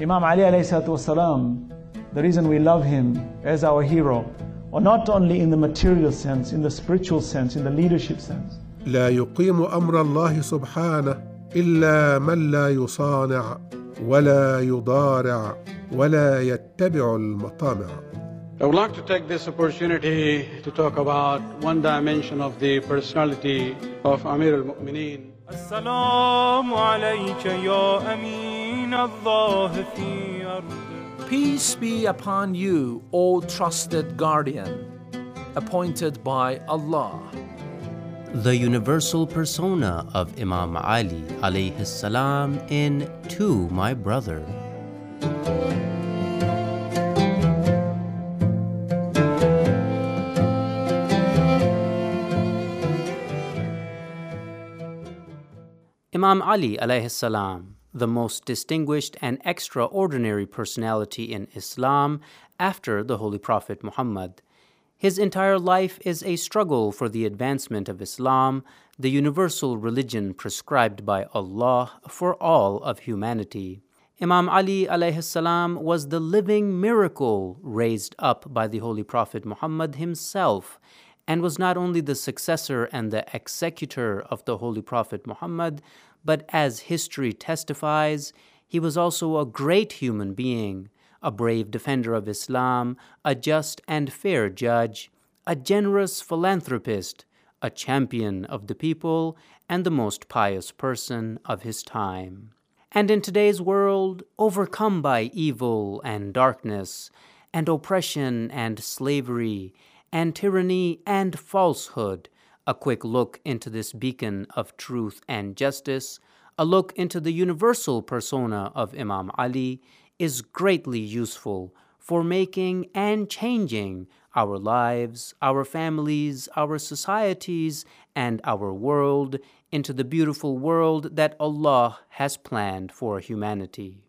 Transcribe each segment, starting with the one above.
Imam Ali alayhi salatu wasalam, the reason we love him as our hero, or not only in the material sense, in the spiritual sense, in the leadership sense. لا يقيم أمر الله سبحانه إلا من لا يصانع ولا يضارع ولا يتبع المطامع. I would like to take this opportunity to talk about one dimension of the personality of Amir al-Mu'mineen. As-salamu alayka ya Amin Allah fi ardi. Peace be upon you, O trusted guardian, appointed by Allah. The universal persona of Imam Ali alayhi salam in To My Brother. Imam Ali alayhi salam, the most distinguished and extraordinary personality in Islam after the Holy Prophet Muhammad. His entire life is a struggle for the advancement of Islam, the universal religion prescribed by Allah for all of humanity. Imam Ali alayhi salam was the living miracle raised up by the Holy Prophet Muhammad himself, and was not only the successor and the executor of the Holy Prophet Muhammad, but as history testifies, he was also a great human being, a brave defender of Islam, a just and fair judge, a generous philanthropist, a champion of the people, and the most pious person of his time. And in today's world, overcome by evil and darkness, and oppression and slavery, and tyranny and falsehood, a quick look into this beacon of truth and justice, a look into the universal persona of Imam Ali, is greatly useful for making and changing our lives, our families, our societies, and our world into the beautiful world that Allah has planned for humanity.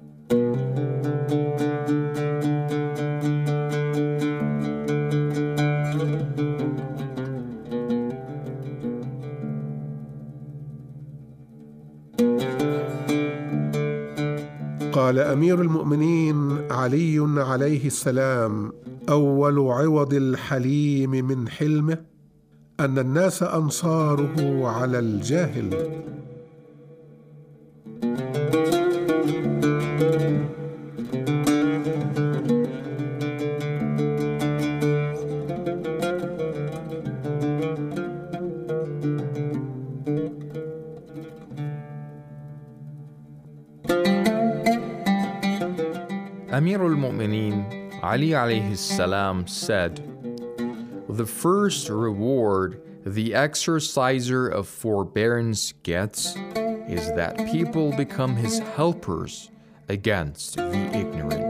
قال أمير المؤمنين علي عليه السلام: أول عوض الحليم من حلمه أن الناس أنصاره على الجاهل. Amir al-Mu'mineen Ali alayhi salam said, "The first reward the exerciser of forbearance gets is that people become his helpers against the ignorant."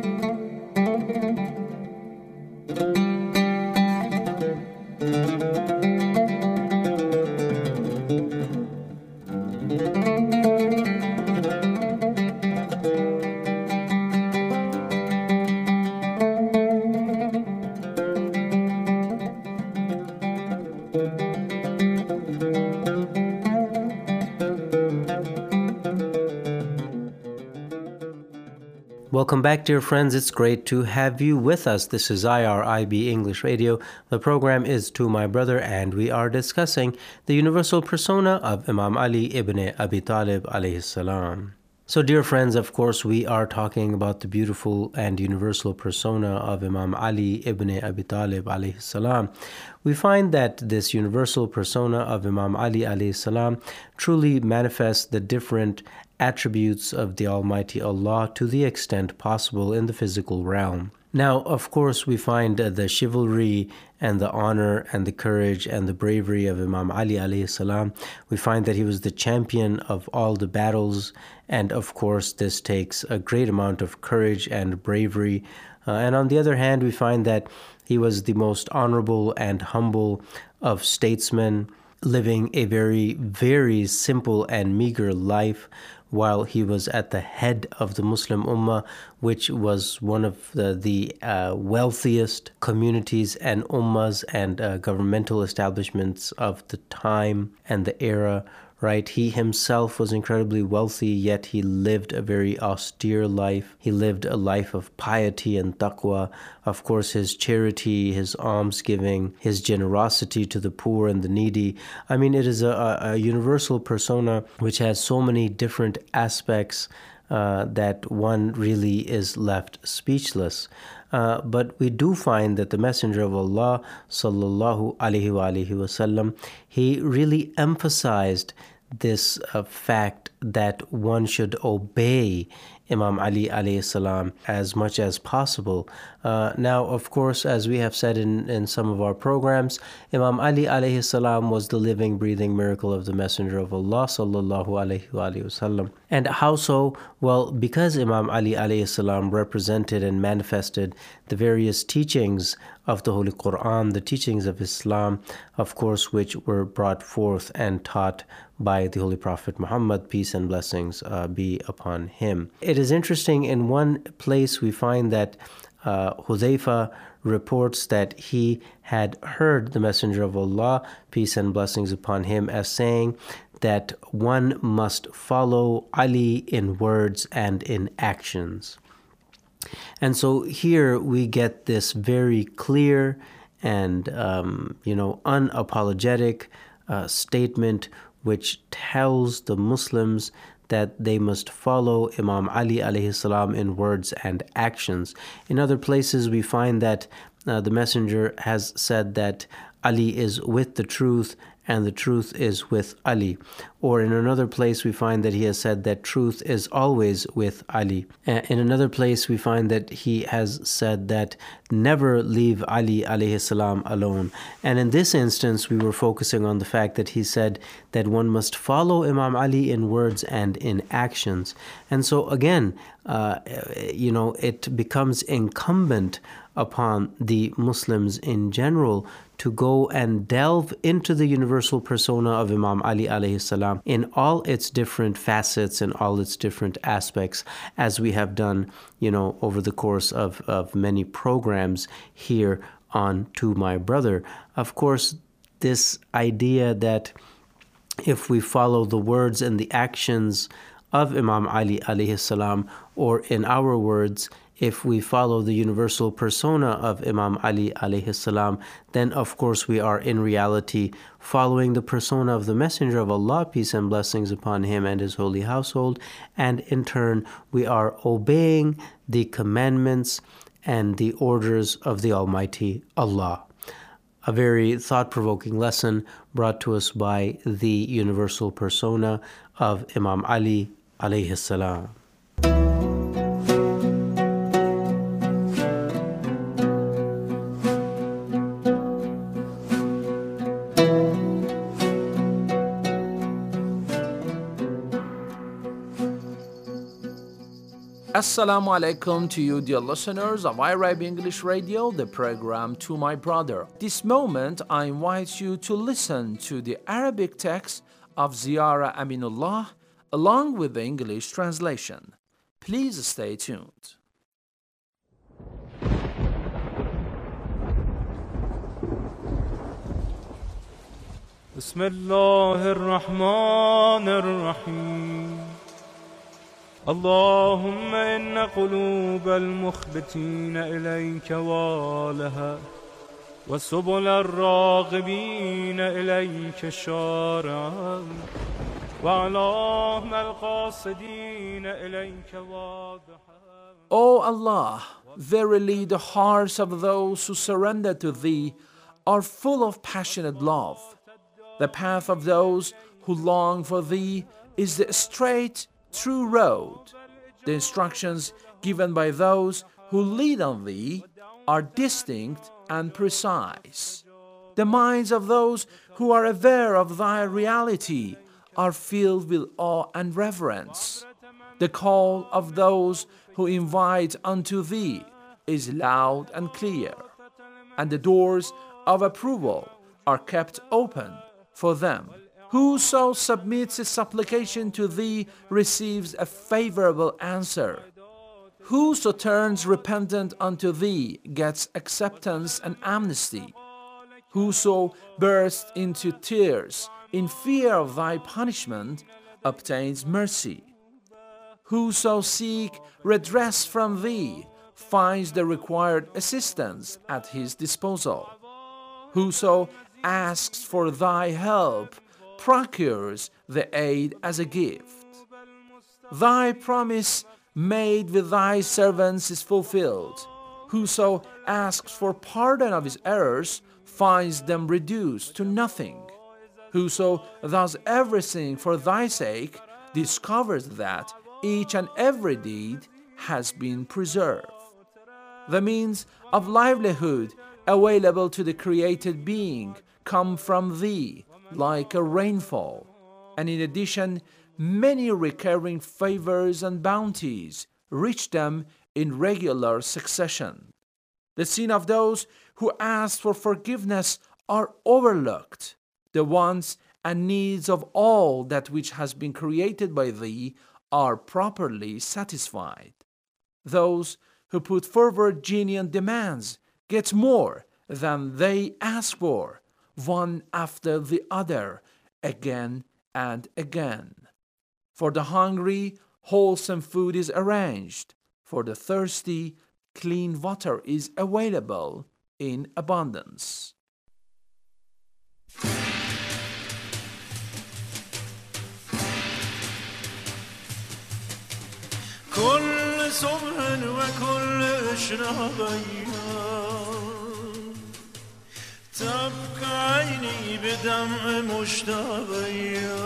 Welcome back, dear friends. It's great to have you with us. This is IRIB English Radio. The program is To My Brother, and we are discussing the universal persona of Imam Ali ibn Abi Talib alayhi salam. So, dear friends, of course, we are talking about the beautiful and universal persona of Imam Ali ibn Abi Talib alayhi salam. We find that this universal persona of Imam Ali alayhi salam truly manifests the different attributes of the Almighty Allah to the extent possible in the physical realm. Now, of course, we find the chivalry and the honor and the courage and the bravery of Imam Ali alayhi salam. We find that he was the champion of all the battles, and of course, this takes a great amount of courage and bravery. And on the other hand, we find that he was the most honorable and humble of statesmen, living a very, very simple and meager life, while he was at the head of the Muslim Ummah, which was one of the wealthiest communities and ummahs and governmental establishments of the time and the era, right? He himself was incredibly wealthy, yet he lived a very austere life. He lived a life of piety and taqwa. Of course, his charity, his almsgiving, his generosity to the poor and the needy. I mean, it is a universal persona which has so many different aspects that one really is left speechless. But we do find that the Messenger of Allah, sallallahu alaihi wasallam, he really emphasized this fact that one should obey Imam Ali alayhi salam as much as possible. Now, of course, as we have said in some of our programs, Imam Ali alayhi salam was the living, breathing miracle of the Messenger of Allah sallallahu alaihi wasallam. And how so? Well, because Imam Ali alayhi salam represented and manifested the various teachings of the Holy Quran, the teachings of Islam, of course, which were brought forth and taught by the Holy Prophet Muhammad, peace and blessings be upon him. It is interesting, in one place we find that Hudhayfa reports that he had heard the Messenger of Allah, peace and blessings upon him, as saying that one must follow Ali in words and in actions. And so here we get this very clear and, unapologetic statement which tells the Muslims that they must follow Imam Ali alayhi salam in words and actions. In other places we find that the Messenger has said that Ali is with the truth and the truth is with Ali. Or in another place we find that he has said that truth is always with Ali. In another place we find that he has said that never leave Ali alayhi salam alone. And in this instance we were focusing on the fact that he said that one must follow Imam Ali in words and in actions. And so again, it becomes incumbent upon the Muslims in general to go and delve into the universal persona of Imam Ali alayhi salam in all its different facets and all its different aspects, as we have done, over the course of many programs here on To My Brother. Of course, this idea that if we follow the words and the actions of Imam Ali alayhi salam, or in our words, if we follow the universal persona of Imam Ali alayhi salam, then of course we are in reality following the persona of the Messenger of Allah, peace and blessings upon him and his holy household, and in turn we are obeying the commandments and the orders of the Almighty Allah. A very thought-provoking lesson brought to us by the universal persona of Imam Ali alayhi salam. Assalamu alaikum to you, dear listeners of iRib English Radio, the program To My Brother. This moment, I invite you to listen to the Arabic text of Ziyara Aminullah along with the English translation. Please stay tuned. Bismillah ar-Rahman ar-Rahim. اللهم إن قلوب المخبتين إليك والها وسبل الراغبين إليك شارعا وعلام القاصدين إليك واضحا. O Allah, verily the hearts of those who surrender to Thee are full of passionate love. The path of those who long for Thee is the straight, true road. The instructions given by those who lead on Thee are distinct and precise. The minds of those who are aware of Thy reality are filled with awe and reverence. The call of those who invite unto Thee is loud and clear, and the doors of approval are kept open for them. Whoso submits his supplication to Thee receives a favorable answer. Whoso turns repentant unto Thee gets acceptance and amnesty. Whoso bursts into tears in fear of thy punishment obtains mercy. Whoso seek redress from thee finds the required assistance at his disposal. Whoso asks for thy help procures the aid as a gift. Thy promise made with thy servants is fulfilled. Whoso asks for pardon of his errors finds them reduced to nothing. Whoso does everything for thy sake discovers that each and every deed has been preserved. The means of livelihood available to the created being come from thee like a rainfall, and in addition many recurring favors and bounties reach them in regular succession. The sin of those who ask for forgiveness are overlooked. The wants and needs of all that which has been created by thee are properly satisfied. Those who put forward genuine demands get more than they ask for, one after the other, again and again. For the hungry, wholesome food is arranged. For the thirsty, clean water is available in abundance. كل صبح وكل إشراقية تبكى عيني بدمع مشتاقية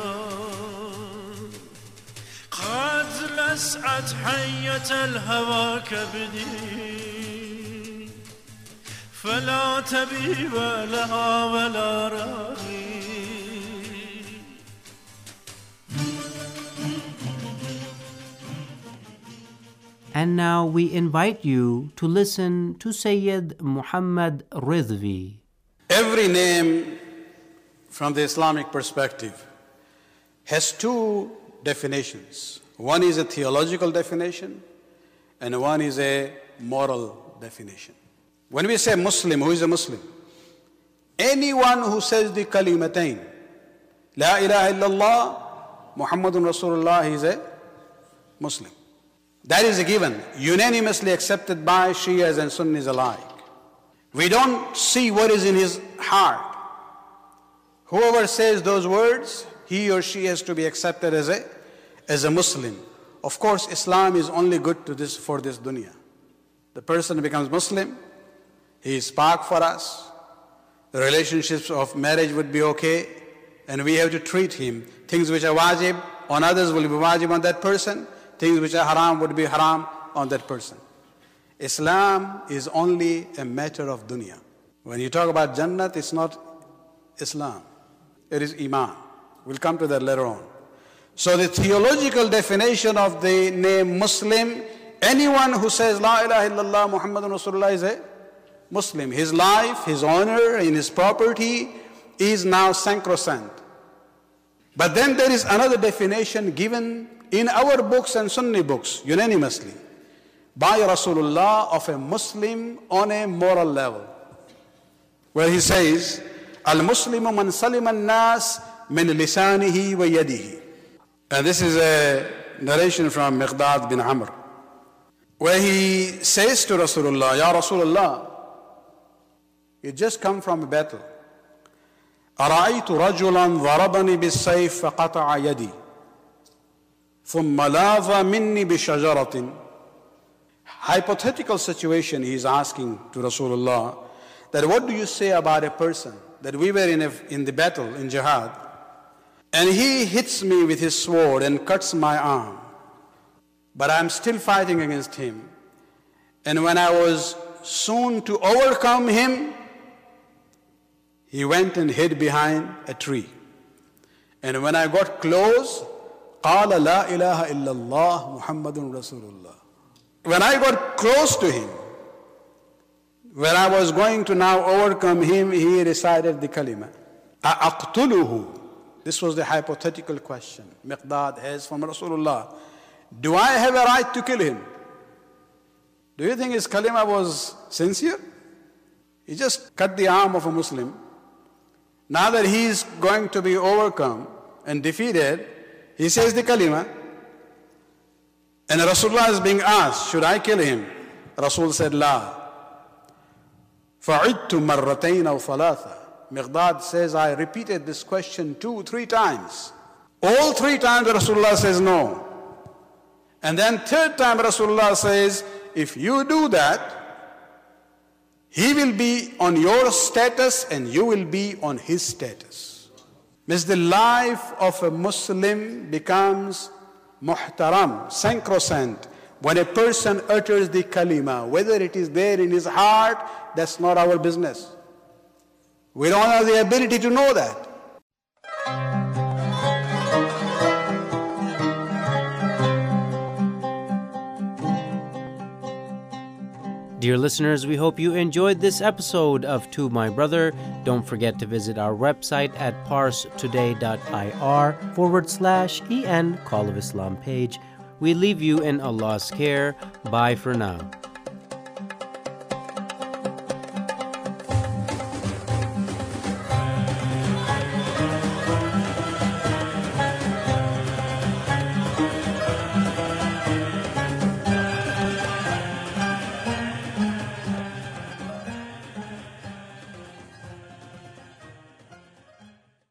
قد لسعت حية الهوى كبدي فلا تبيب لها ولا راغي. And now we invite you to listen to Sayyid Muhammad Rizvi. Every name from the Islamic perspective has two definitions. One is a theological definition and one is a moral definition. When we say Muslim, who is a Muslim? Anyone who says the kalimatain, La ilaha illallah, Muhammadun Rasulullah, is a Muslim. That is a given, unanimously accepted by Shias and Sunnis alike. We don't see what is in his heart. Whoever says those words, he or she has to be accepted as a Muslim. Of course, Islam is only good for this dunya. The person becomes Muslim, he is spark for us. The relationships of marriage would be okay, and we have to treat him. Things which are wajib on others will be wajib on that person. Things which are haram would be haram on that person. Islam is only a matter of dunya. When you talk about Jannat, it's not Islam. It is Iman. We'll come to that later on. So the theological definition of the name Muslim, anyone who says La ilaha illallah Muhammadun Rasulullah is a Muslim. His life, his honor, and his property is now sacrosanct. But then there is another definition given in our books and Sunni books, unanimously, by Rasulullah of a Muslim on a moral level, where he says, Al-Muslimu man salima al-nas min lisanihi wa yadihi. And this is a narration from Miqdad bin Amr, where he says to Rasulullah, Ya Rasulullah, you just come from a battle. أرأيت رجلا ضربني بالسيف فقطع يدي ثم لاظ مني بشجرة. Hypothetical situation he is asking to Rasulullah, that what do you say about a person that we were in the battle in jihad and he hits me with his sword and cuts my arm, but I'm still fighting against him, and when I was soon to overcome him, he went and hid behind a tree, and when I got close, قال لا إله إلا الله محمد رسول الله. When I got close to him, when I was going to now overcome him, he recited the kalima. أَأَقْتُلُهُ. This was the hypothetical question Miqdad has from Rasulullah. Do I have a right to kill him? Do you think his kalima was sincere? He just cut the arm of a Muslim Now that he is going to be overcome and defeated, he says the kalima. And Rasulullah is being asked, should I kill him? Rasul said, La. فَعِدْتُ مَرَّتَيْنَ أَوْ ثَلَاثًا. Miqdad says, I repeated this question 2-3 times. All 3 times Rasulullah says no. And then 3rd time Rasulullah says, if you do that, he will be on your status and you will be on his status. Means the life of a Muslim becomes muhtaram, sacrosanct, when a person utters the kalima. Whether it is there in his heart, that's not our business. We don't have the ability to know that. Dear listeners, we hope you enjoyed this episode of To My Brother. Don't forget to visit our website at parstoday.ir/EN Call of Islam page. We leave you in Allah's care. Bye for now.